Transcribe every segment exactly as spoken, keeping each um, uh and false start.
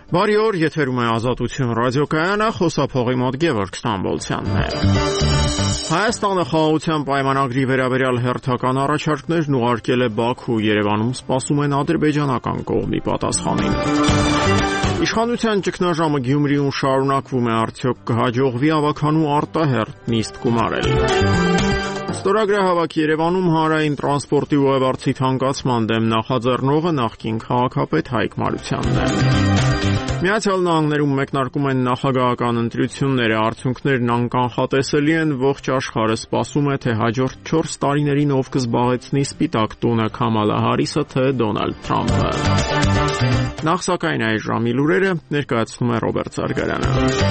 Բարի օր, եթերում է Ազատություն ռադիոկայանը, խոսափողի մոտ Գևորգ Ստամբոլցյանն է։ Հայաստանը խաղաղության պայմանագրի վերաբերյալ հերթական առաջարկներն ուղարկել է Բաքու, Երևանում սպասում են ադրբեջանական կողմի պատասխանին։ Իշխանության ճգնաժամը Գյումրիում շարունակվում է, արդյոք կհաջողվի ավագանու արտահերթ նիստ գումարել։ Ստորագրահավաք Երևանում հանրային տրանսպորտի ուղևորցի թանկացման դեմ նախաձեռնողը նախկին քաղաքապետ Հայկ Մարությանն է։ Միացյալ Նահանգներում մեկնարկում են նախագահական ընտրությունները, արդյունքներն անկանխատեսելի են, ողջ աշխարհը սպասում է, թե հաջորդ չորս տարիներին ով կզբաղեցնի Սպիտակ տունը՝ Քամալա Հարիսը, թե Դոնալդ Թրամփը։ Նախ սակայն այս ժամի լուրերը ներկայացնում է Ռոբերտ Զարգարյանը։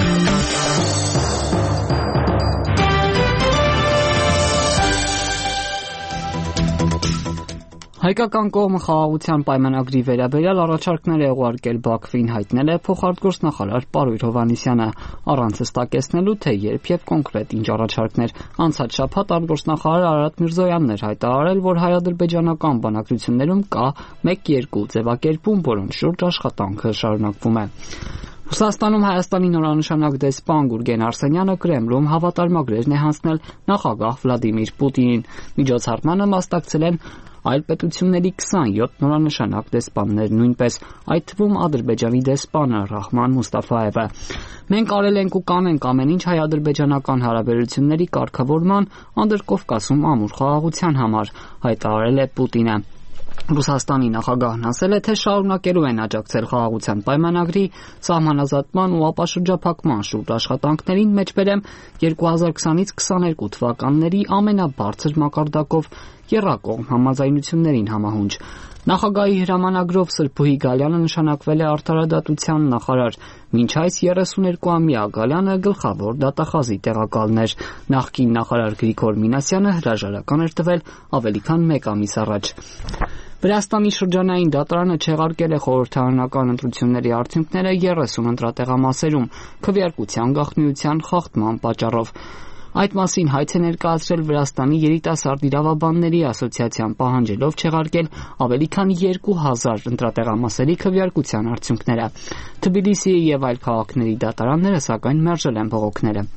Հայկական կողմը խաղաղության պայմանագրի վերաբերյալ առաջարկներ է ուղարկել Բաքվին, հայտնել է փոխարտգործնախարար Պարույր Հովհաննիսյանը, առանց հստակեցնելու, թե երբ եւ կոնկրետ ինչ առաջարկներ։ Անցած շաբաթ արտգործնախարար Արարատ Միրզոյանն էր հայտարարել, որ հայ-ադրբեջանական բանակցություններում կա մեկ երկու ձևակերպում, որոնց շուրջ աշխատանքը շարունակվում է։ Ռուսաստանում Հայաստանի նորանշանակ դեսպան Գուրգեն Արսենյանը Կրեմլում հավատարմագրեր է հանձնել նախագահ Վլադիմիր Պուտինին։ Միջոցառմանը մասնակցել են այլ պետությունների քսանյոթ նորանշանակ դեսպաններ նույնպես, այդ թվում Ադրբեջանի դեսպանը Ռահման Մուստաֆայևը։ Մենք արել ենք ու կանենք ամեն ինչ հայ-ադրբեջանական հարաբերությունների կարգավորման, Անդրկովկասում ամուր խաղաղության համար, հայտարարել է Պուտինը։ Ռուսաստանի նախագահն ասել է, թե շարունակելու են աջակցել խաղաղության պայմանագրի սահմանազատման ու ապաշրջափակման շուրջ աշխատանքներին, մեջբերեմ երկու հազար քսանից քսաներկու թվականների ամենաբարձր մակարդակով եռակողմ համաձայնություններին համահունչ։ Նախագահի հրամանագրով Սրբուհի Գալյանը նշանակվել է արդարադատության նախարար, մինչ այս երեսուներկուամյա Գալյանը գլխավոր դատախազի տեղակալն էր։ Նախկին նախարար Գրիգոր Մինասյանը հրաժարական էր տվել ավելի քան մեկ ամիս առաջ։ Վրաստանի շրջանային դատարանը չեղարկել է խորհրդարանական ընտրությունների արդյունքները երեսուն ընտրատեղամասերում քվեարկության գաղտնիության խախտման պատճառով։ Այդ մասին հայց է ներկայացրել Վրաստանի երիտասարդ իրավաբանների ասոցիացիան, պահանջելով չեղարկել ավելի քան երկու հազար ընտրատեղամասերի քվեարկության արդյունքները։ Թբիլիսիի եւ այլ քաղաքների դատարանները սակայն մերժել են բողոքները։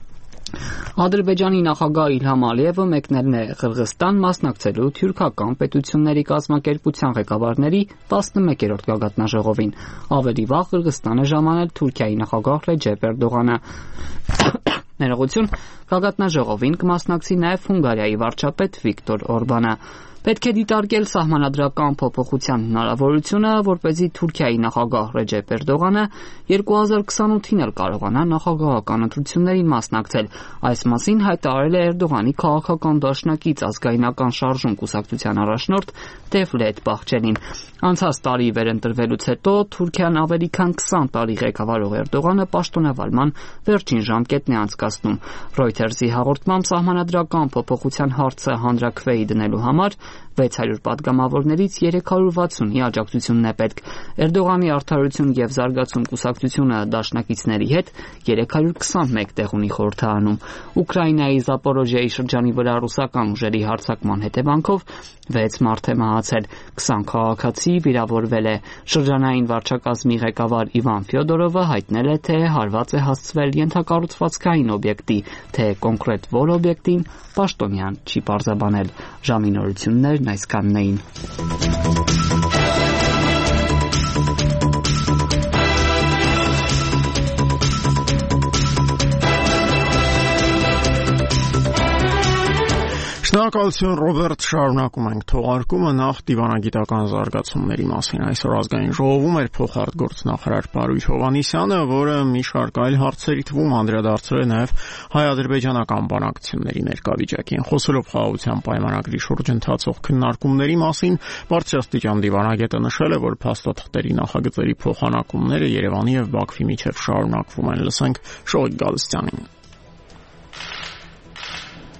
Ադրբեջանի նախագահ Իլհամ Ալիևը մեկնել է Ղրղստան մասնակցելու թյուրքական պետությունների կազմակերպության ղեկավարների տասնմեկերորդ գագաթնաժողովին։ Ավելի վաղ Ղրղստան է ժամանել Թուրքիայի նախագահ Ռեջեփ Էրդողանը։ Ներողություն, գագաթնաժողովին կմասնակցի նաև Հունգարիայի վարչապետ Վիկտոր Օրբանը։ Պետք է դիտարկել սահմանադրական փոփոխության հնարավորությունը, որպեսզի Թուրքիայի նախագահ Ռեջեփ Էրդողանը երկու հազար քսանութին էլ կարողանա նախագահական ընտրություններին մասնակցել։ Այս մասին հայտարարել է Էրդողանի քաղաքական դաշնակից ազգայնական շարժում կուսակցության առաջնորդ Դևլետ Բախչելին։ Անցած տարի վերընտրվելուց հետո Թուրքիան ավելի քան քսան տարի ղեկավարող Էրդողանը պաշտոնավարման վերջին ժամկետն է անցկացնում։ Reuters-ի հաղորդմամբ սահմանադրական փոփոխության հարցը հանրաքվեի դնելու համար վեց հարյուր պատգամավորներից երեք հարյուր վաթսունի աջակցությունն է պետք։ Էրդողանի արդարություն եւ զարգացում կուսակցությունը դաշնակիցների հետ երեք հարյուր քսանմեկ տեղ ունի խորհրդարանում։ Ուկրաինայի Զապորոժիայի շրջանի վրա ռուսական ուժերի հարձակման հետևանքով վեց մարդ է մահացել, քսան քաղաքացի վիրավորվել է։ Շրջանային վարչակազմի ղեկավար Իվան Ֆյոդորովը հայտնել է, թե հարված է հասցվել ենթակառուցվածքային օբյեկտի, թե կոնկրետ որ օբյեկտին պաշտոնյան չի պարզաբանել։ Ժամի նորություններն այսքանն էին։ Շնորհակալություն Ռոբերտ, շարունակում ենք թողարկումը նախ դիվանագիտական զարգացումների մասին։ Այսօր ազգային ժողովում էր փոխարտգործնախարար Պարույր Հովհաննիսյանը, որը մի շարք այլ հարցերի թվում անդրադարձել է նաև հայ-ադրբեջանական բանակցությունների ներկայվիճակին։ Խոսելով խաղաղության պայմանագրի շուրջ ընթացող քննարկումների մասին, բարձրաստիճան դիվանագետը նշել է, որ փաստաթղթերի նախագծերի փոխանակումները Երևանի եւ Բաքվի միջև շարունակվում են։ Լսենք Շողիկ Գալստյանին։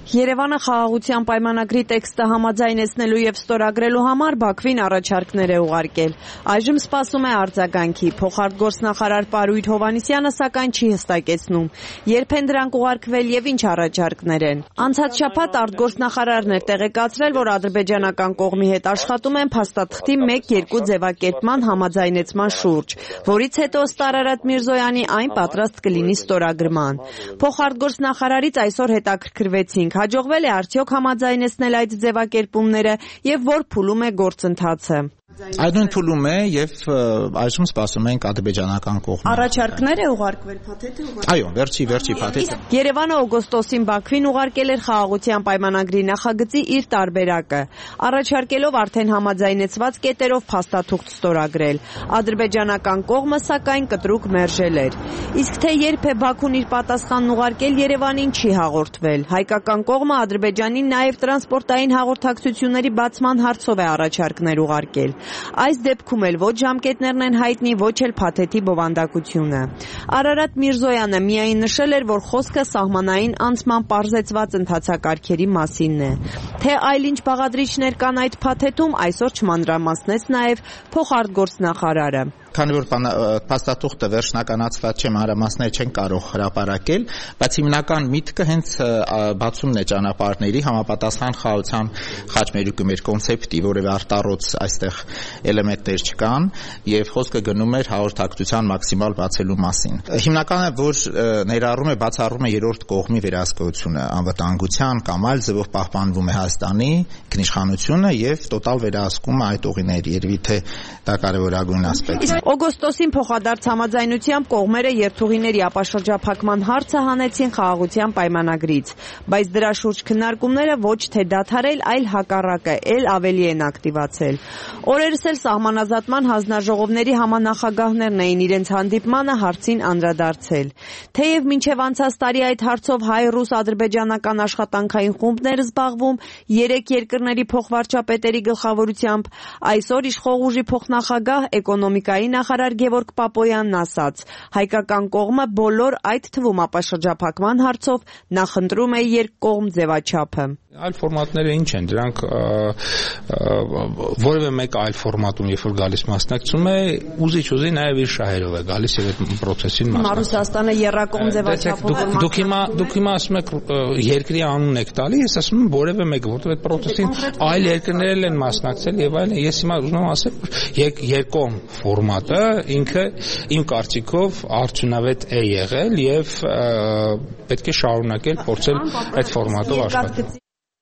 Երևանը խաղաղության պայմանագրի տեքստը համաձայնեցնելու եւ ստորագրելու համար Բաքվին առաջարկներ է ուղարկել։ Այժմ սպասում է արձագանքի։ Փոխարտգործնախարար Պարույր Հովհաննիսյանը սակայն չի հստակեցնում, երբ են դրանք ուղարկվել եւ ինչ առաջարկներ են։ Անցած շաբաթ արտգործնախարարն էր տեղեկացրել, որ ադրբեջանական կողմի հետ աշխատում են փաստաթղթի մեկ-երկու ձևակերպման համաձայնեցման շուրջ, որից հետո ըստ Արարատ Միրզոյանի այն պատրաստ կլինի ստորագրման։ Փոխարտգործնախարարից այսօր հետաքրքրվեցինք, հաջողվել է արդյոք համաձայնեցնել այդ ձևակերպումները եւ որ փուլում է գործընթացը։ Այդուն փուլում է եւ այժմ սպասում ենք ադրբեջանական կողմից։ Առաջարկներ է ուղարկվել, փաթեթ է ուղարկվել։ Այո, վերջի վերջի փաթեթը։ Երևանը օգոստոսին Բաքվին ուղարկել էր խաղաղության պայմանագրի նախագծի իր տարբերակը, առաջարկելով արդեն համաձայնեցված կետերով փաստաթուղթ ստորագրել։ Ադրբեջանական կողմը սակայն կտրուկ մերժել էր։ Իսկ թե երբ է Բաքուն իր պատասխանն ուղարկել Երևանին չի հաղորդվել։ Հայկական կողմը Ադրբեջանին նաև տրանսպորտային հաղորդակցությունների բացման հարցով է առաջարկներ ուղարկել։ Այս դեպքում էլ ոչ ժամկետներն են հայտնի, ոչ էլ փաթեթի բովանդակությունը։ Արարատ Միրզոյանը միայն նշել էր, որ խոսքը սահմանային անցման պարզեցված ընթացակարգերի մասինն է։ Թե այլ ինչ բաղադրիչներ կան այդ փաթեթում, այսօր չմանրամասնեց նաև փոխարտգործնախարարը։ Քանի որ փաստաթուղթը վերջնականացված չէ, մանրամասներ չեն կարող հրապարակել, բայց հիմնական միտքը հենց բացումն է ճանապարհների, համապատասխան խաղաղության խաչմերուկի մեր կոնցեպտի, որևէ արտառոց այստեղ էլեմենտներ չկան, եւ խոսքը գնում էր հաղորդակցության մաքսիմալ բացելու մասին։ Հիմնականը որ ներառում է բացառում է երրորդ կողմի վերահսկողությունը, անվտանգության կամ այլ ձևով պահպանվում է Հայաստանի ինքնիշխանությունը եւ տոտալ վերահսկում այդ ուղիների, երևի թե դա կարևորագույն ասպեկտ է։ Օգոստոսին փոխադարձ համաձայնությամբ կողմերը երթուղիների ապաշրջափակման հարցը հանեցին խաղաղության պայմանագրից, բայց դրա շուրջ քննարկումները ոչ թե դադարել, այլ հակառակը, ել ավելի են ակտիվացել։ Օրերս էլ սահմանազատման հանձնաժողովների համանախագահներն էին իրենց հանդիպմանը հարցին անդրադարձել։ Թեև մինչև անցած տարի այդ հարցով հայ-ռուս-ադրբեջանական աշխատանքային խումբներ զբաղվում երեք երկրների փոխվարչապետերի գլխավորությամբ, այսօր իշխող ուժի փոխնախագահ էկոնոմիկայի նախարար Գևորգ Պապոյանն ասաց. հայկական կողմը բոլոր այդ թվում ապաշրջափակման հարցով նախընտրում է երկկողմ ձևաչափը։ Այլ ֆորմատները ինչ են, դրանք որևէ մեկ այլ ֆորմատում, երբ որ գալիս մասնակցում է, ուզիչ-ուզի նաև իր շահերով է գալիս եւ այդ process-ին մասնակցում։ Ռուսաստանը երրակողմ ձևաչափով Դուք հիմա դուք հիմա ասում եք երկրի անունն եք տալի, ես ասում եմ որևէ մեկը, որովհետեւ այդ process-ին այլ երկրներ են մասնակցել եւ այլն։ Ես հիմա ուզում եմ ասել, երկկողմ ֆորմատը ինքը իմ կարծիքով արդյունավետ է եղել եւ պետք է շարունակել փորձել այդ ֆորմատով աշխատել։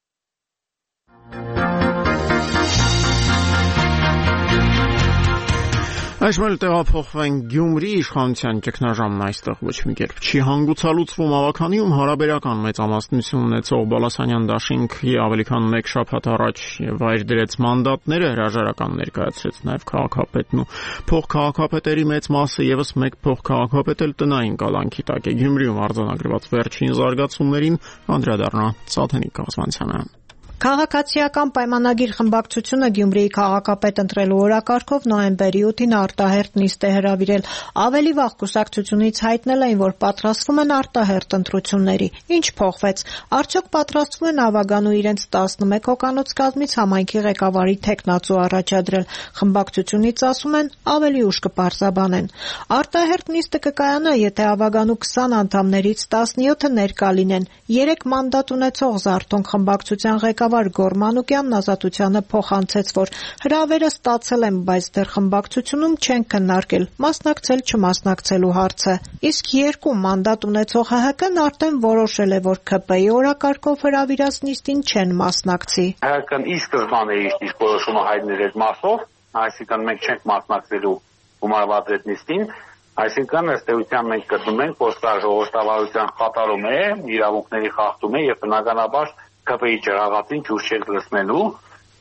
Այժմ էլ տեղափոխվենք Գյումրի, իշխանության ճգնաժամն այստեղ ոչ մի կերպ չի հանգուցալուծվում ավականիում հարաբերական մեծամասնություն ունեցող Բալասանյան դաշինքի ավելի քան մեկ շաբաթ առաջ վայր դրեց մանդատները հրաժարական ներկայացրեց նաև քաղաքապետն ու փոխքաղաքապետերի մեծ մասը եւս մեկ փոխքաղաքապետ էլ տնային կալանքի տակ է։ Գյումրիում արձանագրված վերջին զարգացումներին անդրադառնա Սաթենիկ Կազմանցյանը։ Քաղաքացիական պայմանագիր խմբակցությունը Գյումրիի քաղաքապետ ընտրելու օրակարգով նոյեմբերի ութին արտահերթ նիստ է հրավիրել։ Ավելի վաղ կուսակցությունից հայտնել էին, որ պատրաստվում են արտահերթ ընտրությունների։ Ինչ փոխվեց։ Արդյոք պատրաստվում են Ավագանու իրենց տասնմեկ հոկանոց կազմից համայնքի ղեկավարի թեկնածու առաջադրել։ Խմբակցությունից ասում են ավելի ուշ կպարզաբանեն։ Արտահերթ նիստը կկայանա, եթե Ավագանու քսան անդամներից տասնյոթը ներկա լինեն։ երեք մանդատ ունեցող Զարթոնք խմբակցության ղեկավար Գոր Մանուկյանն Ազատությանը փոխանցեց, որ հրավերը ստացել են, բայց դեռ խմբակցությունում չեն քննարկել մասնակցել չմասնակցելու հարցը։ Իսկ երկու մանդատ ունեցող ՀՀԿ-ն արդեն որոշել է, որ ՔՊ-ի օրակարգով հրավիրած նիստին չեն մասնակցի։ ՀՀԿ-ն ի սկզբանե իսկ որոշումը հայտնել էր մասով, այսինքն մենք չենք մասնակցելու գումարված այդ նիստին, այսինքն ըստ էության մենք կդնում ենք, որ սա ժողովրդավարության խաթարում է, իրավունքների խախտում է եւ բնականաբար ԿՊ-ի ջրաղացին ջուր չեք լցնելու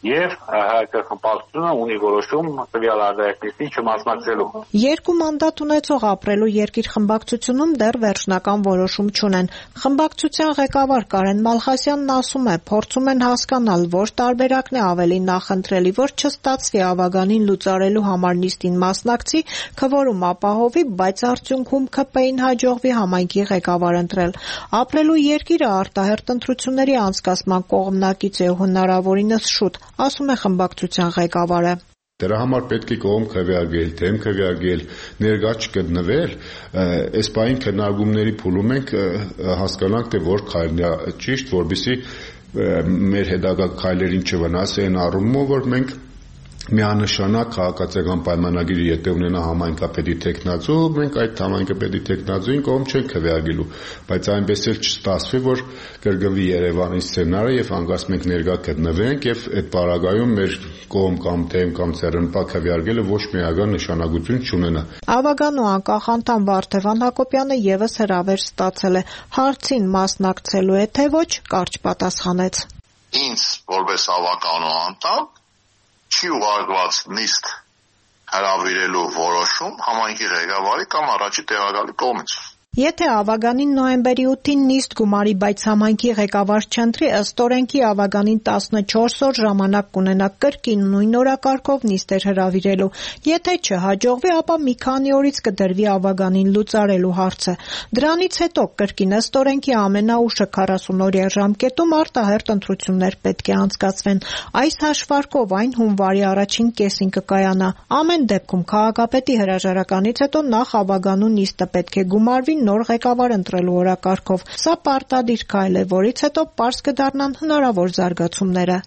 եւ հայկական խմբակցությունը ունի որոշում տվյալ արտահայտիչին չմասնակցելու։ Երկու մանդատ ունեցող ապրելու երկիր խմբակցությունում դեռ վերջնական որոշում չունեն։ Խմբակցության ղեկավար Կարեն Մալխասյանն ասում է, փորձում են հասկանալ, որ տարբերակն է ավելի նախընտրելի, որ չստացվի ավագանին լուծարելու համար նիստին մասնակցի, քվորում ապահովի, բայց արդյունքում ՔՊ-ին հաջողվի համայնքի ղեկավար ընտրել։ Ապրելու երկիրը արտահերթ ընտրությունների անցկացման կողմնակից է ու հնարավորինս շուտ, ասում է խմբակցության ղեկավարը։ Դրա համար պետք է կողմ քվեարկել, թեմ քվեարկել, ներկա չգտնվել, այս բային քննարկումների փուլում ենք հասկանանք, թե որ քայլն է ճիշտ, որպեսզի մեր հետագա քայլերին չվնասի այն առումով, որ մենք միանշանակ քաղաքացիական պայմանագիրը եթե ունենա համայնքապետի տեխնացու, մենք այդ համայնքապետի տեխնացուին կողմ չենք քվեարկելու, բայց այնպես էլ չստացվի, որ կրկնվի Երևանի սցենարը եւ հանկարծ մենք ներկա գտնվենք եւ այդ պարագայում մեր կողմ կամ թեմ կամ ցերնպա քվեարկելը ոչ միական նշանակություն չունենա։ Ավագան ու անկախ անդամ Վարդևան Հակոբյանը եւս հրավեր ստացել է, հարցին մասնակցելու է թե ոչ, կարճ պատասխանեց։ Ինձ որպես ավագան ու անդամ չի ուղարկված նիստ հրավիրելու որոշում համայնքի ղեկավարի կամ առաջի տեղակալի կողմից։ Եթե ավագանին նոյեմբերի ութին նիստ գումարի, բայց համայնքի ղեկավար չընտրի, ըստ օրենքի ավագանին տասնչորս օր ժամանակ կունենա կրկին նույն օրակարգով նիստեր հրավիրելու։ Եթե չհաջողվի, ապա մի քանի օրից կդրվի ավագանին լուծարելու հարցը։ Դրանից հետո կրկին ըստ օրենքի ամենաուշը քառասունօրյա ժամկետում արտահերթ ընտրություններ պետք է անցկացվեն։ Այս հաշվարկով այն հունվարի առաջին կեսին կկայանա։ Ամեն դեպքում քաղաքապետի հրաժարականից հետո նախ ավագանու նիստը պետք է գումարվի նոր ղեկավար ընտրելու օրակարգով։ Սա պարտադիր քայլ է, որից հետո պարզ կդառնան հնարավոր զարգացումները։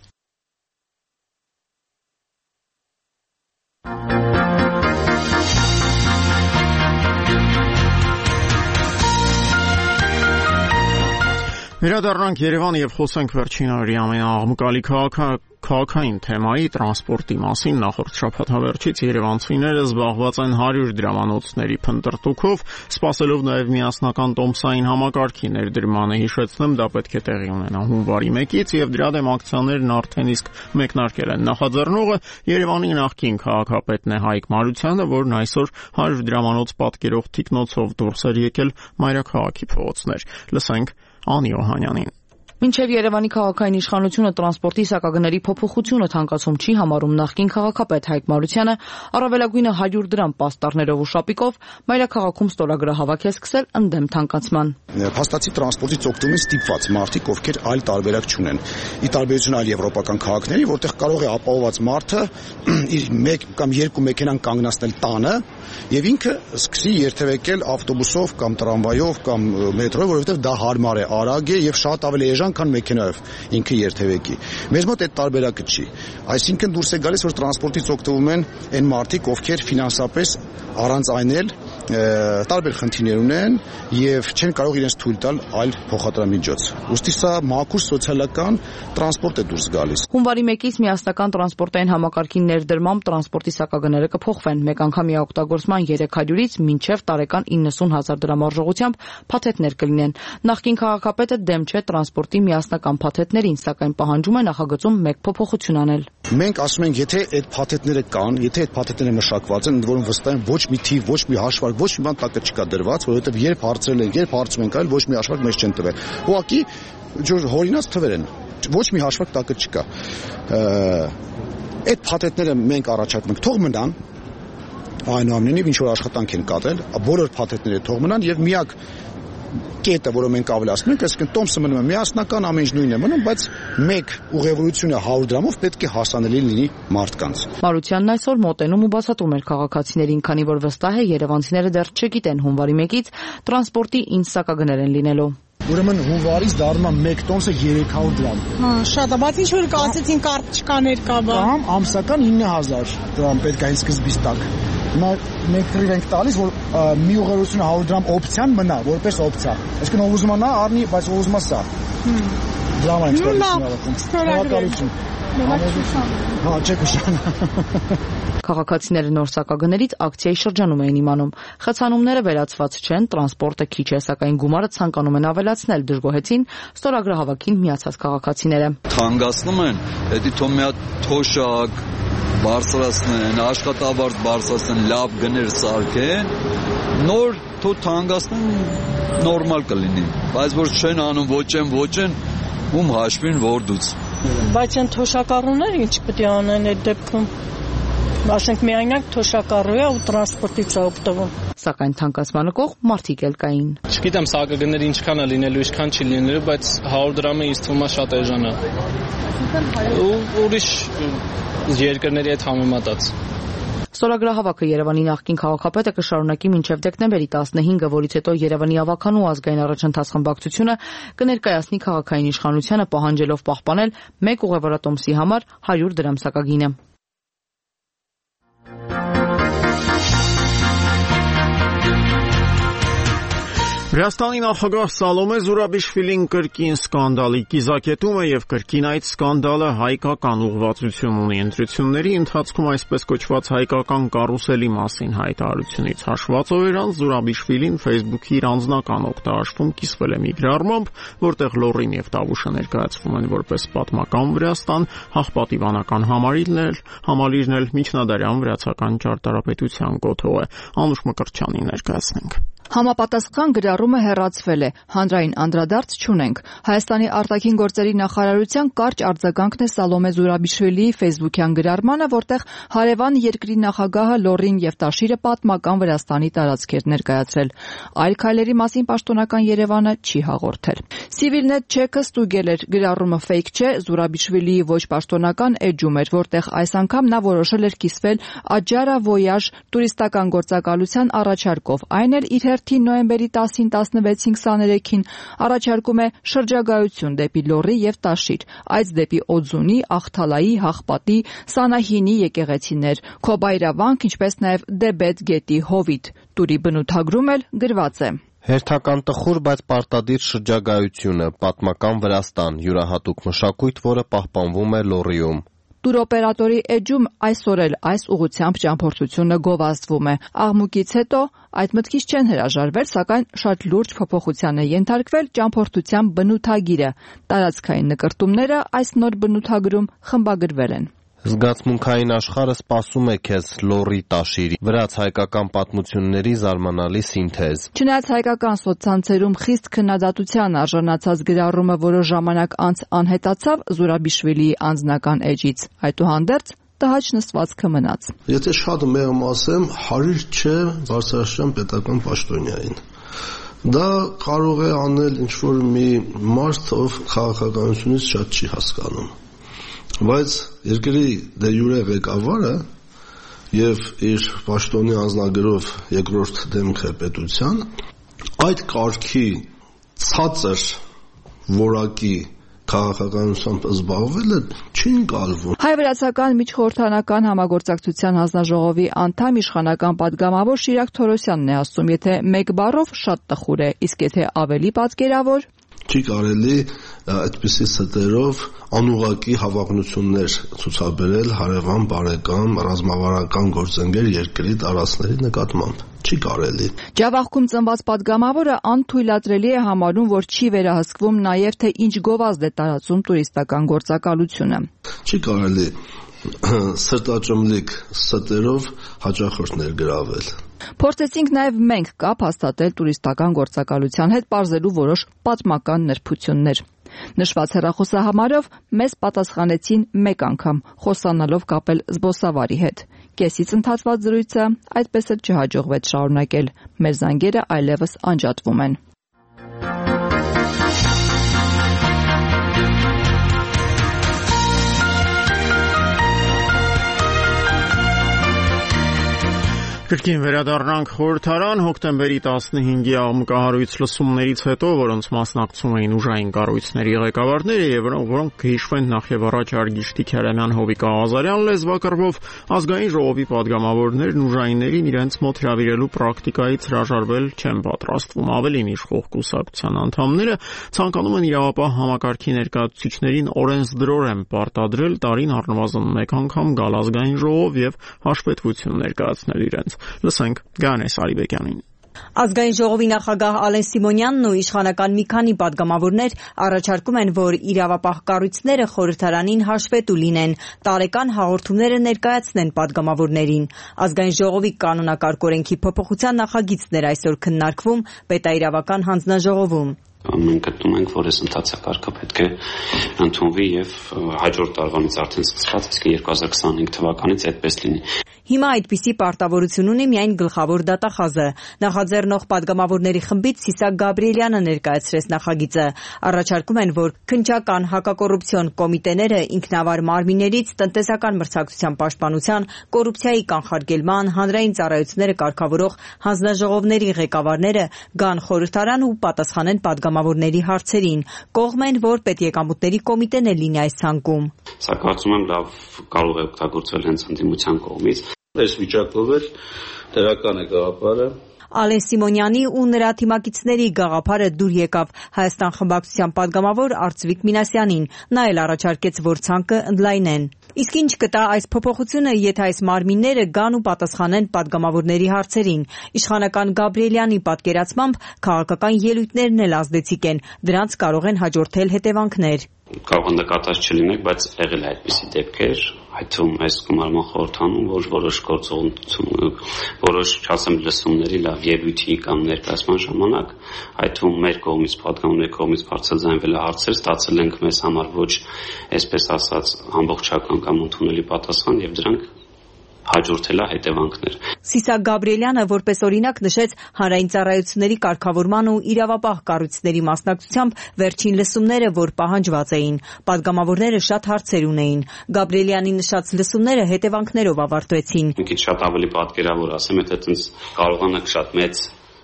Վերադառնանք Երևան եւ խոսենք վերջին օրերի ամենաաղմկալի քաղաքային թեմայի տրանսպորտի մասին։ Նախորդ շաբաթավերջից երևանցիները զբաղված են հարյուր դրամանոցների փնտրտուքով, սպասելով նաեւ միասնական տոմսային համակարգի ներդրմանը։ Հիշեցնեմ, դա պետք է տեղի ունենա հունվարի մեկից եւ դրա դեմ ակցիաներն արդեն իսկ մեկնարկել են։ Նախաձեռնողը Երևանի նախկին քաղաքապետն է Հայկ Մարությանը, որն այսօր հարյուր դրամանոց պատկերող թիկնոցով դուրս էր եկել մայրաքաղաքի փողոցներ։ Լսենք Անի Օհանյանին։ Մինչև Երևանի քաղաքային իշխանությունը տրանսպորտի սակագների փոփոխությունը թանկացում չի համարում, նախկին քաղաքապետ Հայկ Մարությանը առավելագույնը հարյուր դրամ պաստառներով ու շապիկով մայրաքաղաքում ստորագրահավաք է սկսել ընդդեմ թանկացման։ Փաստացի տրանսպորտից օգտվում ստիպված մարդիկ, ովքեր այլ տարբերակ չունեն։ Ի տարբերություն այլ եվրոպական քաղաքների, որտեղ կարող է ապահովված մարդը իր մեկ կամ երկու մեքենան կանգնացնել տանը եւ ինքը սկսի երթևեկել ավտոբուսով կամ տրամվայով կամ մետրոյով, որովհետեւ դա հարմար է, արագ է եւ շատ ավելի էժան քան մեքենայով ինքը երթևեկի։ Մեզ մոտ այդ տարբերակը չի։ Այսինքն դուրս է գալիս, որ տրանսպորտից օգտվում են այն մարդիկ, ովքեր ֆինանսապես առանց այն էլ տարբեր խնդիրներ ունեն եւ չեն կարող իրենց թույլ տալ այլ փոխադրամիջոց։ Ոստի սա մաքուր սոցիալական տրանսպորտ է դուրս գալիս։ Հունվարի մեկից միասնական տրանսպորտային համակարգի ներդրմամբ տրանսպորտի սակագները կփոխվեն։ Մեկանգամյա օգտագործման երեք հարյուրից մինչև տարեկան իննսուն հազար դրամ արժողությամբ փաթեթներ կլինեն։ Նախկին քաղաքապետը դեմ չէ տրանսպորտի միասնական փաթեթներին, սակայն պահանջում է նախագծում մեկ փոփոխություն անել։ Մենք ասում ենք, եթե այդ փաթեթները կան, եթե այդ փաթեթները մշակված են, ընդ որում վստահ եմ ոչ մի թիվ, ոչ մի հաշվարկ, ոչ մի բան տակը չկա դրված, որովհետև երբ հարցրել են, երբ հարցում ենք այլ, ոչ մի հաշվարկ մեզ չեն տվել։ Ուղղակի հորինած թվեր են, ոչ մի հաշվարկ տակը չկա։ Այդ փաթեթները մենք առաջարկում ենք թող մնան, այնուամենայնիվ ինչ որ աշխատանք են կատարել, բոլոր փաթեթները թող մնան եւ միակ կետը, որը մենք ավելացնում ենք, այսինքն տոմսը մնում է միասնական, ամեն ինչ նույնն է մնում, բայց մեկ ուղևորությունը հարյուր դրամով պետք է հասանելի լինի մարդկանց։ Մարությանն այսօր մոտենում ու բացատրում էր քաղաքացիներին, քանի որ վստահ է երևանցիները դեռ չգիտեն հունվարի մեկից տրանսպորտի ինչ սակագներ են լինելու։ Ուրեմն հունվարից դառնում է մեկ տոմսը երեք հարյուր դրամ։ Հա, շատ է, բայց ինչ որ կասեցին կարտչկաներ կա բա։ Կամ ամսական ինը հազար դրամ պետք է այն սկզբից տակ։ Հիմա մենք քրիվ ենք տալիս, որ մի ուղղությունը հարյուր դրամ օպցիան մնա, որպես օպցիա։ Այսինքն ով ուզում է նա առնի, բայց ով ուզում է սա։ Լավ ենք ստորագրում։ Հա, չեք ուշան։ Քաղաքացիները նոր սակագներից ակցիայի շրջանում էին իմանում։ Խցանումները վերացված չեն, տրանսպորտը քիչ է, սակայն գումարը ցանկանում են ավելացնել, դժգոհեցին ստորագրահավաքին միացած քաղաքացիները։ Թանկացնում են, դա թող մի հատ թոշակ բարձրացնեն, աշխատավարձ բարձրացնեն, լավ գներ սարքեն, նոր թող թանկացնեն, նորմալ կլինի, բայց որ չեն անում ոչ են, ոչ են, ում հաշվին որ դուց։ Բայց այն թոշակառուները ինչ պետք է անեն այդ դեպքում։ Ասենք միայնակ թոշակառու է ու տրանսպորտից է օգտվում։ Սակայն թանկացմանը կողմ մարդիկ էլ կային։ Չգիտեմ սակագները ինչքան է լինելու, ինչքան չի լինելու, բայց հարյուր դրամը ինձ թվում է շատ էժան է։ Ու ուրիշ երկրների հետ համեմատած։ Ստորագրահավաքը Երևանի նախկին քաղաքապետը կշարունակի մինչև դեկտեմբերի տասնհինգը, որից հետո Երևանի ավականու ազգային առաջընթաց խմբակցությունը կներկայացնի քաղաքային իշխանությանը պահանջելով պահպանել մեկ ուղևորատոմսի համար հարյուր դրամ սակագինը։ Վրաստանի նախագահ Սալոմե Զուրաբիշվիլին կրկին սկանդալի կիզակետում է եւ կրկին այդ սկանդալը հայկական ուղղվածություն ունի ընտրությունների ընթացքում այսպես կոչված հայկական կարուսելի մասին հայտարարությունից հաշված օրերանց Զուրաբիշվիլին Facebook-ի իր անձնական օգտահաշվում կիսվել է մի գրառմամբ, որտեղ լոռին եւ տավուշը ներկայացվում են որպես պատմական Վրաստան, հաղպատիվանական համալիրներ, համալիրն էլ միջնադարյան վրացական ճարտարապետության կոթող է։ Անուշ Մկրտչյանի ներկայացնենք։ Համապատասխան գրառումը հեռացվել է, հանրային անդրադարձ չունենք։ Հայաստանի արտաքին գործերի նախարարության կարճ արձագանքն է Սալոմե Զուրաբիշվիլիի ֆեյսբուքյան գրառմանը, որտեղ հարևան երկրի նախագահը լոռին եւ տաշիրը պատմական Վրաստանի տարածքեր ներկայացրել։ Այլ քայլերի մասին պաշտոնական Երևանը չի հաղորդել։ Civilnet Check-ը ստուգել էր գրառումը fake չէ, Զուրաբիշվիլիի ոչ պաշտոնական էջում էր, որտեղ այս անգամ նա որոշել էր կիսվել Աջարա Voyage տուրիստական գործակալության առաջարկով։ Այն էլ իր հերթին նոյեմբերի տասին, տասնվեցին, քսաներեքին առաջարկում է շրջագայություն դեպի Լոռի եւ Տաշիր, այց դեպի Օձունի, Ախթալայի, Հաղպատի, Սանահինի եկեղեցիներ, Քոբայրավանք, ինչպես նաեւ Դեբետ գետի Հովիտ։ Տուրի բնութագրում էլ գրված է. Հերթական տխուր, բայց պարտադիր շրջագայությունը, պատմական Վրաստան, յուրահատուկ մշակույթ, որը պահպանվում է Լոռիում։ Տուրօպերատորի էջում այսօր էլ այս ուղղությամբ ճամփորդությունը գովազդվում է։ Աղմուկից հետո այդ մտքից չեն հրաժարվել, սակայն շատ լուրջ փոփոխության է ենթարկվել ճամփորդության բնութագիրը։ Տարածքային նկրտումները այս նոր բնութագրում խմբագրվել են։ Զգացմունքային աշխարհը սպասում է քեզ Լոռի Տաշիրի վրաց հայկական պատմությունների զարմանալի սինթեզ։ Չնայած հայկական սոցցանցերում խիստ քննադատության արժանացած գրառումը որոշ ժամանակ անց անհետացավ Զուրաբիշվիլիի անձնական էջից, այդուհանդերձ տհաճ նստվածքը մնաց։ Եթե շատ մեղմ ասեմ, հարիր չէ Բարձրաստան պետական պաշտոնյային։ Դա կարող է անել ինչ-որ մի մարդ, ով քաղաքականությունից շատ չի հասկանում։ Բայց երկրի դե յուրե ղեկավարը եւ իր պաշտոնի անձնագրով երկրորդ դեմքը պետության այդ կարգի ցածր որակի քաղաքականությամբ զբաղվելը չի ընկալվում։ Հայ-վրացական միջխորհրդանական համագործակցության հանձնաժողովի անդամ իշխանական պատգամավոր Շիրակ Թորոսյանն է ասում, եթե մեկ բառով շատ տխուր է, իսկ եթե ավելի պատկերավոր չի կարելի այդպիսի ստերով անուղակի հավակնություններ ցուցաբերել հարևան բարեկամ ռազմավարական գործընկեր երկրի տարածքների նկատմամբ։ Չի կարելի։ Ջավախքում ծնված պատգամավորը անթույլատրելի է համարում, որ չի վերահսկվում նաև թե ինչ գովազդ է տարածում տուրիստական գործակալությունը։ Չի կարելի սրտաճմլիկ ստերով հաճախորդ ներգրավել։ Փորձեցինք նաև մենք կապ հաստատել տուրիստական գործակալության հետ, պարզելու որոշ պատմական նրբություններ։ Նշված հեռախոսահամարով մեզ պատասխանեցին մեկ անգամ, խոսանալով կապել զբոսավարի հետ։ Կեսից ընդհատված զրույցը այդպես էլ չհաջողվեց շարունակել։ Մեր զանգերը այլևս անջատվում են։ Կրկին վերադառնանք խորհրդարան հոկտեմբերի տասնհինգի աղմկահարույց լսումներից հետո, որոնց մասնակցում էին ուժային կառույցների ղեկավարները եւ որոնք հիշվեն նախ եւ առաջ Արգիշտի Քյարամյան, Հովիկ Աղազարյան լեզվակռվով, ազգային ժողովի падգամավորներն ուժայիններին իրենց մոտ հրավիրելու պրակտիկայից հրաժարվել չեն պատրաստվում։ Ավելին, իշխող կուսակցության անդամները ցանկանում են իրավապահ համակարգի ներկայացուցիչներին օրենսդրորեն պարտադրել տարին առնվազն մեկ անգամ գալ ազգային ժողով եւ հաշվետվություն ներկայացնել իրենց։ Լսենք Գանե Սարիբեկյանին։ Ազգային ժողովի նախագահ Ալեն Սիմոնյանն ու իշխանական մի քանի падգամավորներ առաջարկում են, որ իրավապահ կառույցները խորհրդարանին հաշվետու լինեն, տարեկան հաղորդումները ներկայացնեն падգամավորներին։ Ազգային ժողովի կանոնակարգ օրենքի փոփոխության նախագիծն էր այսօր քննարկվում պետաիրավական հանձնաժողովում։ Մենք գտնում ենք, որ այս ընթացակարգը պետք է ընդունվի եւ հաջորդ տարվանից արդեն սկսված, իսկ երկու հազար քսանհինգ թվականից այդպես լինի։ Հիմա այդպիսի պարտավորություն ունի միայն գլխավոր դատախազը։ Նախաձեռնող падգամավորների խմբից Սիսակ Գաբրիելյանը ներկայացրեց նախագիծը։ Առաջարկում են, որ քննչական հակակոռուպցիոն կոմիտեները ինքնավար մարմիններից տնտեսական մրցակցության պաշտպանության, կոռուպցիայի կանխարգելման, հանրային ծառայությունները կարգավորող հանձնաժողովների ղեկավարները գան խորհրդարան ու պատասխանեն падգամավորների հարցերին։ Կողմ են, որ պետեկամուտների կոմիտեն է լինի այս ցանկում։ Սա կարծում եմ լավ կարող է օգտագործվել հենց ընդդիմության կողմից։ Այս վիճակով էլ դրական է գաղափարը։ Ալեն Սիմոնյանի ու նրա թիմակիցների գաղափարը դուր եկավ Հայաստան խմբակցության падգամավոր Արծվիկ Մինասյանին։ Նա էլ առաջարկեց, որ ցանկը ընդլայնեն։ Իսկ ինչ կտա այս փոփոխությունը, եթե այս մարմինները գան ու պատասխանեն падգամավորների հարցերին։ Իշխանական Գաբրիելյանի պատկերացմամբ քաղաքական ելույթներն էլ ազդեցիկ են, դրանց կարող են հաջորդել հետևանքներ։ Կարող է նկատած չլինեք, բայց եղել է այդպիսի դեպքեր, այդ թվում այս գումարման խորհրդանում, որ որոշ գործողություն, որոշ, չասեմ, լսումների լավ ելույթի կամ ներկայացման ժամանակ, այդ թվում մեր կողմից, падգամավորների կողմից բարձրաձայնվել է հարցեր, ստացել ենք մեզ համար ոչ, այսպես ասած, ամբողջական կամ ընդունելի պատասխան եւ դրանք հաջորդել է հետևանքներ։ Սիսակ Գաբրիելյանը որպես օրինակ նշեց հանրային ծառայությունների կարգավորման ու իրավապահ կառույցների մասնակցությամբ վերջին լսումները, որ պահանջված էին։ Падգամավորները շատ հարցեր ունեին։ Գաբրիելյանի նշած լսումները հետևանքներով ավարտվեցին։ Մի քիչ շատ ավելի պատկերավոր ասեմ, եթե այդպես կարողանաք շատ մեծ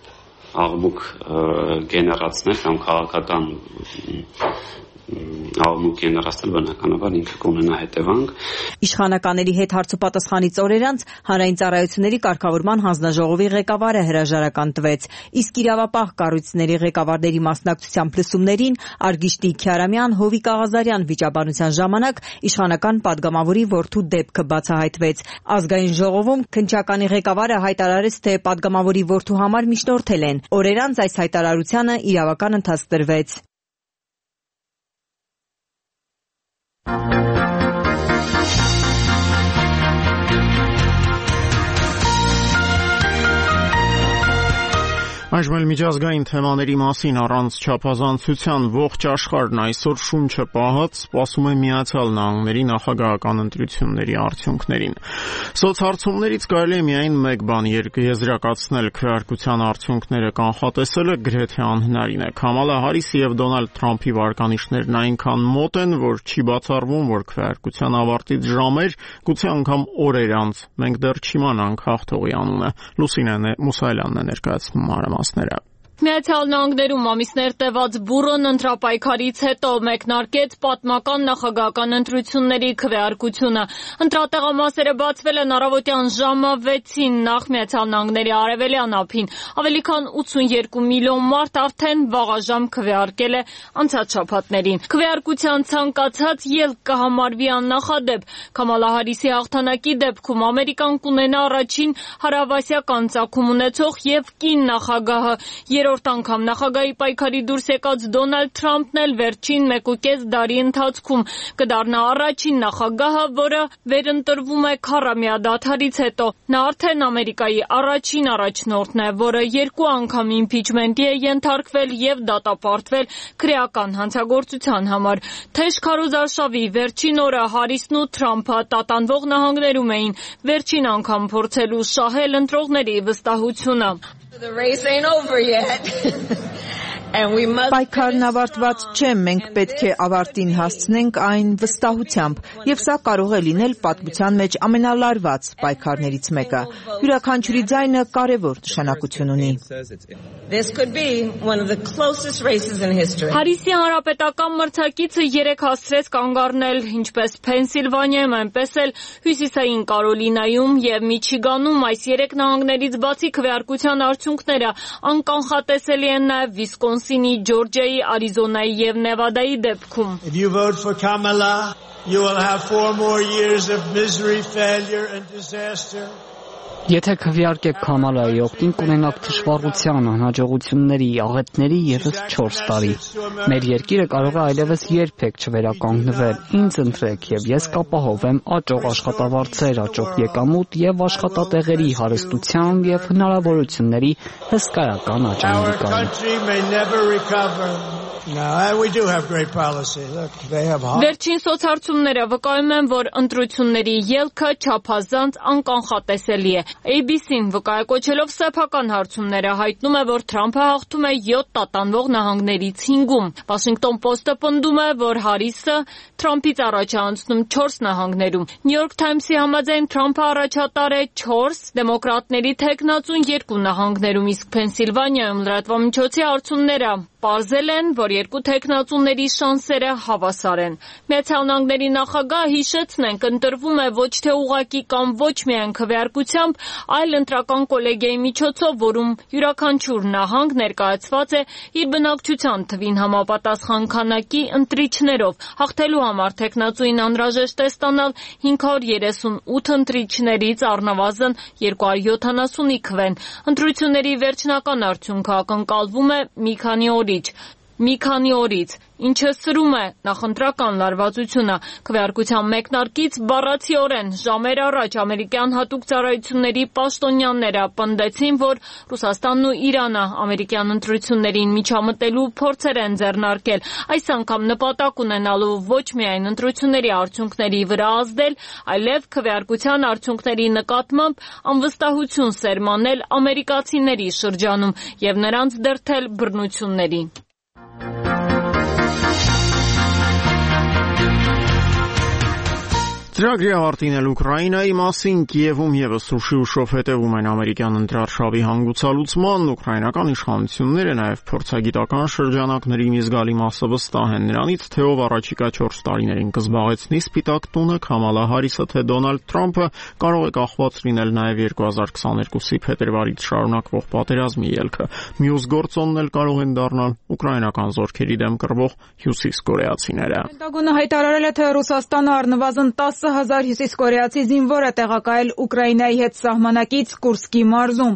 աղմուկ գեներացնել կամ քաղաքական աղմուկ գեներացնել, բնականաբար ինքը կունենա հետևանք։ Իշխանականների հետ հարցուպատասխանից օրեր անց հանրային ծառայությունների կարգավորման հանձնաժողովի ղեկավարը հրաժարական տվեց, իսկ իրավապահ կառույցների ղեկավարների մասնակցությամբ լսումներին Արգիշտի Քյարամյան, Հովիկ Աղազարյան վիճաբանության ժամանակ իշխանական падգամավորի որդու դեպքը բացահայտվեց։ Ազգային ժողովում քննչականի ղեկավարը հայտարարեց, թե падգամավորի որդու համար միջնորդել են։ Օրեր անց այս հայտարարությանը իրավական ընթացք տրվեց։ Այժմ էլ միջազգային թեմաների մասին առանց չափազանցության ողջ աշխարհն այսօր շունչը պահած սպասում է Միացյալ Նահանգների նախագահական ընտրությունների արդյունքներին։ Սոցհարցումներից կարելի է միայն մեկ բան երկեզրակացնել՝ քվեարկության արդյունքները կանխատեսելը գրեթե անհնարին է։ Քամալա Հարիսի եւ Դոնալդ Թրամփի վարկանիշներն այնքան մոտ են, որ չի բացառվում, որ քվեարկության ավարտից ժամեր, գուցե անգամ օրեր անց մենք դեռ չիմանանք հաղթողի անունը։ Լուսինե Մուսայելյանն է ներկայացնում մանրամասները։ Միացյալ Նահանգներում ամիսներ տևած բուռն ընտրապայքարից հետո մեկնարկեց պատմական նախագահական ընտրությունների քվեարկությունը։ Ընտրատեղամասերը բացվել են առավոտյան ժամը վեցին նախ Միացյալ Նահանգների արևելյան ափին։ Ավելի քան ութսունեքու միլիոն մարդ արդեն վաղաժամ քվեարկել է անցած շաբաթներին։ Քվեարկության ցանկացած ելք կհամարվի աննախադեպ։ Քամալա Հարիսի հաղթանակի դեպքում Ամերիկան կունենա առաջին հարավասիական ծագում ունեցող եւ կին նախագահը։ Երրորդ անգամ նախագահի պայքարի դուրս եկած Դոնալդ Թրամփն էլ վերջին մեկուկես դարի ընթացքում կդառնա առաջին նախագահը, որը վերընտրվում է քառամյա դադարից հետո։ Նա արդեն Ամերիկայի առաջին առաջնորդն է, որը երկու անգամ իմպիչմենտի է ենթարկվել եւ դատապարտվել քրեական հանցագործության համար։ Թեժ քարոզարշավի վերջին օրը Հարիսն ու Թրամփը տատանվող նահանգներում էին վերջին անգամ փորձելու շահել ընտրողների վստահությունը։ The race ain't over yet. Պայքարն ավարտված չէ, մենք պետք է ավարտին հասցնենք այն վստահությամբ, եւ սա կարող է լինել պատմության մեջ ամենալարված պայքարներից մեկը։ Յուրաքանչյուրի ձայնը կարևոր նշանակություն ունի։ Հարիսի հանրապետական մրցակիցը երեք հասցրեց կանգ առնել ինչպես Փենսիլվանիայում, այնպես էլ Հյուսիսային Կարոլինայում եւ Միչիգանում այս երեք նահանգներից բացի քվեարկության արդյունքները անկանխատեսելի են նաեւ Վիսկոնսինի, Ջորջիայի, Արիզոնայի եւ Նևադայի դեպքում։ If you vote for Kamala, you will have four more years of misery, failure and disaster. Եթե քվեարկեք Քամալայի օգտին, կունենաք թշվառության, անհաջողությունների, աղետների ևս չորս տարի։ Մեր երկիրը կարող է այլևս երբեք չվերականգնվել։ Ինձ ընտրեք եւ ես կապահովեմ աճող աշխատավարձեր, աճող եկամուտ եւ աշխատատեղերի հարստության եւ հնարավորությունների հսկայական աճանալիքային։ No, we do have great policy. Look, they have hard. Վերջին սոցհարցումները վկայում են, որ ընտրությունների ելքը չափազանց անկանխատեսելի է։ A B C-ն վկայակոչելով սեփական հարցումները հայտնում է, որ Թրամփը հաղթում է յոթ տատանվող նահանգներից հինգում։ Washington Post-ը պնդում է, որ Հարիսը Թրամփից առաջ է անցնում չորս նահանգներում։ New York Times-ի համաձայն Թրամփը առաջատար է չորս, դեմոկրատների թեկնածուն երկու նահանգներում, իսկ Փենսիլվանիայում լրատվամիջոցի հարցումները պարզել են, որ երկու թեկնածուների շանսերը հավասար են։ Միացյալ Նահանգների նախագահը հիշեցնենք ընտրվում է ոչ թե ուղղակի կամ ոչ միայն քվեարկությամբ, այլ ընտրական կոլեգիայի միջոցով, որում յուրաքանչյուր նահանգ ներկայացված է իր բնակչության թվին համապատասխան քանակի ընտրիչներով։ Հաղթելու համար թեկնածուին անհրաժեշտ է ստանալ հինգ հարյուր երեսունութ ընտրիչներից առնվազն երկու հարյուր յոթանասունի քվեն։ Ընտրությունների վերջնական արդյունքը ակնկալվում է մի քանի օրից։ Մի քանի օրից, ինչը սրում է նախընտրական լարվածությունը։ Քվեարկության մեկնարկից բառացիորեն ժամեր առաջ ամերիկյան հատուկ ծառայությունների պաշտոնյաները պնդեցին, որ Ռուսաստանն ու Իրանը ամերիկյան ընտրություններին միջամտելու փորձեր են ձեռնարկել, այս անգամ նպատակ ունենալու ոչ միայն ընտրությունների արդյունքների վրա ազդել, այլև քվեարկության արդյունքների նկատմամբ անվստահություն սերմանել ամերիկացիների շրջանում եւ նրանց դրդել բռնությունների։ Ծրագրի ավարտին Ուկրաինայի մասին Կիևում եւս ուշի ուշով հետևում են ամերիկյան ընտրարշավի հանգուցալուծմանն, ուկրաինական իշխանությունները նաեւ փորձագիտական շրջանակների մի զգալի մասը վստահ են նրանից, թե ով առաջիկա չորս տարիներին կզբաղեցնի Սպիտակ տունը, Քամալա Հարիսը թե Դոնալդ Թրամփը, կարող է կախված լինել նաեւ երկու հազար քսաներկուսի փետրվարից շարունակվող պատերազմի ելքը։ Մյուս գործոնն էլ կարող են դառնալ ուկրաինական զորքերի դեմ կռվող հյուսիսկորեացիները։ Պենտագոնը հայտարարել է, թե Ռուսաստանը առնվազն տասը հազար հյուսիսկորեացի զինվոր է տեղակայել Ուկրաինայի հետ սահմանակից Կուրսկի մարզում։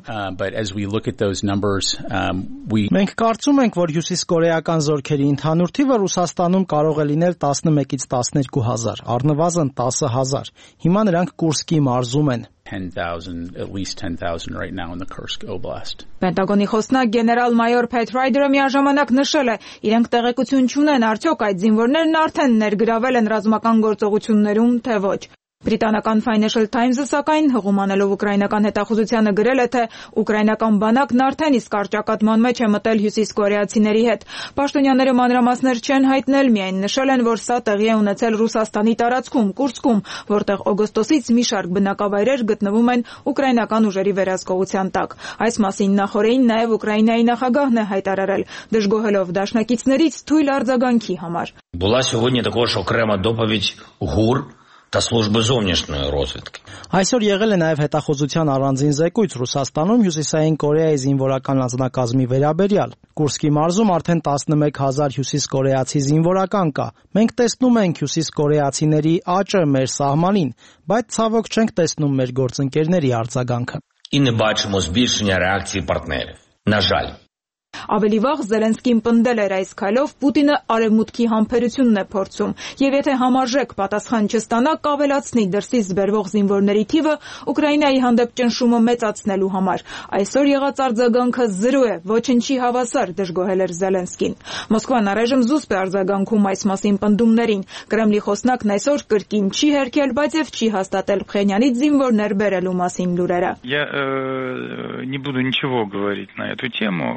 Մենք կարծում ենք, որ հյուսիսկորեական զորքերի ընդհանուր թիվը Ռուսաստանում կարող է լինել տասնմեկից տասներկու հազար, առնվազն տասը հազար։ Հիմա նրանք Կուրսկի մարզում են։ ten thousand, at least ten thousand right now in the Kursk Oblast. Պենտագոնի խոսնակ գեներալ-մայոր Փեթ Ռայդերը միաժամանակ նշել է, իրենք տեղեկություն չունեն արդյոք այդ զինվորներն արդեն ներգրավել են ռազմական գործողություններում, թե ոչ։ Բրիտանական Financial Times-ը սակայն հղումանելով ուկրաինական հետախուզությանը գրել է, թե ուկրաինական բանակն արդեն իսկ առճակատման մեջ է մտել հյուսիսկորեացիների հետ։ Պաշտոնյաները մանրամասներ չեն հայտնել, միայն նշել են, որ սա տեղի է ունեցել Ռուսաստանի տարածքում, Կուրսկում, որտեղ օգոստոսից մի շարք բնակավայրեր գտնվում են ուկրաինական ուժերի վերահսկողության տակ։ Այս մասին նախորդին նաև Ուկրաինայի նախագահն է հայտարարել, դժգոհելով դաշնակիցներից թույլ արձագանքի համար։ Була сьогодні також окрема доповідь ГУР та служби зовнішньої розвідки. Այսօր եղել է նաև հետախուզության առանձին զեկույց Ռուսաստանում Հյուսիսային Կորեայի զինվորական անձնակազմի վերաբերյալ։ Կուրսկի մարզում արդեն տասնմեկ հազար հյուսիսկորեացի զինվորական կա։ Մենք տեսնում ենք հյուսիսկորեացիների աճը մեր սահմանին, բայց ցավոք չենք տեսնում մեր գործընկերների արձագանքը։ І не бачимо збільшення реакції партнерів. На жаль. Ավելի վաղ Զելենսկին պնդել էր այս քայլով Պուտինը արևմուտքի համբերությունն է փորձում, եւ եթե համարժեք պատասխան չստանա, կավելացնի դրսից բերվող զինվորների թիվը Ուկրաինայի հանդեպ ճնշումը մեծացնելու համար։ Այսօր եղած արձագանքը զրո է, ոչնչի հավասար, դժգոհել էր Զելենսկին։ Մոսկվան առայժմ զուսպ է արձագանքում այս մասին պնդումներին։ Կրեմլի խոսնակն այսօր կրկին չի հերքել, բայց եւ չի հաստատել Փխենյանից զինվորներ բերելու մասին լուրերը։ Я не буду ничего говорить на эту тему.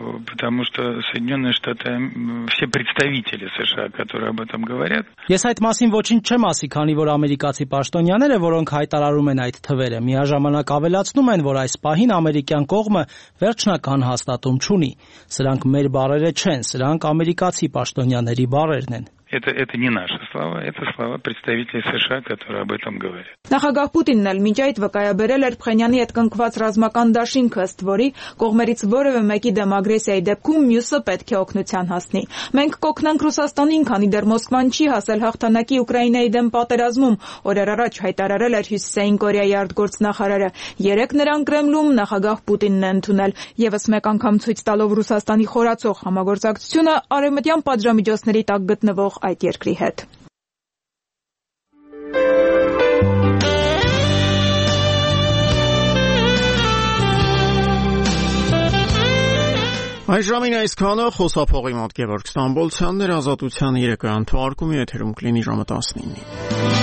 потому что Соединенные Штаты, все представители США, которые об этом говорят. Ես այդ մասին ոչինչ չեմ ասի, քանի որ ամերիկացի պաշտոնյաները, որոնք հայտարարում են այդ թվերը, միաժամանակ ավելացնում են, որ այս պահին ամերիկյան կողմը վերջնական հաստատում չունի։ Սրանք մեր բառերը չեն, սրանք ամերիկացի պաշտոնյաների բառերն են։ Это, это не наши слова, это слова представителей США, которые об этом говорят. Նախագահ Պուտինն էլ մինչ այդ վկայաբերել էր Փխենյանի հետ կնքված ռազմական դաշինքը, ըստ որի կողմերից որևէ մեկի դեմ ագրեսիայի դեպքում մյուսը պետք է օգնության հասնի։ Մենք կօգնենք Ռուսաստանին, քանի դեռ Մոսկվան չի հասել հաղթանակի Ուկրաինայի դեմ պատերազմում, օրեր առաջ հայտարարել էր Հյուսիսային Կորեայի արտգործնախարարը։ Երեկ նրան Կրեմլում նախագահ Պուտինն է ընդունել, եւս մեկ անգամ ցույց տալով Ռուսաստանի խորացող համագործակցությունը արևմտյան պատժամիջոցների տակ գտնվող այդ երկրի հետ։ Այս ժամին այսքանը խոսափողի մոտ Գևորգ Ստամբոլցյանն էր, Ազատության երեկոյան թողարկումի եթերում կլինի ժամը տասնինը։